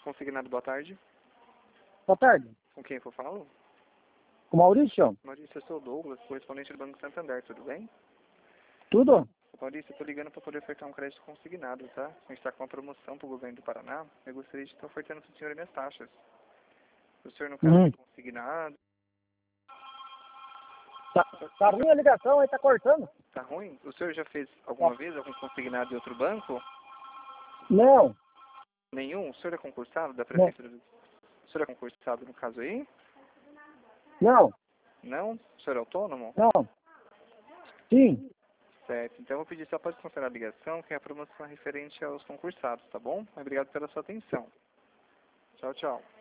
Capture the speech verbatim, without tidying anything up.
Consignado, boa tarde. Boa tarde. Com quem eu falo? Com o Maurício? Maurício, eu sou o Douglas, correspondente do Banco Santander, tudo bem? Tudo? Maurício, eu tô ligando para poder ofertar um crédito consignado, tá? A gente está com uma promoção pro governo do Paraná. Eu gostaria de estar ofertando para o senhor minhas taxas. O senhor não quer Uhum. consignado? Tá, tá ruim a ligação aí, tá cortando? Tá ruim? O senhor já fez alguma vez algum consignado em outro banco? Não. Nenhum? O senhor é concursado da Não. prefeitura? do- O senhor é concursado no caso aí? Não. Não? O senhor é autônomo? Não. Sim. Certo. Então eu vou pedir só para cancelar a ligação, que é a promoção referente aos concursados, tá bom? Obrigado pela sua atenção. Tchau, tchau.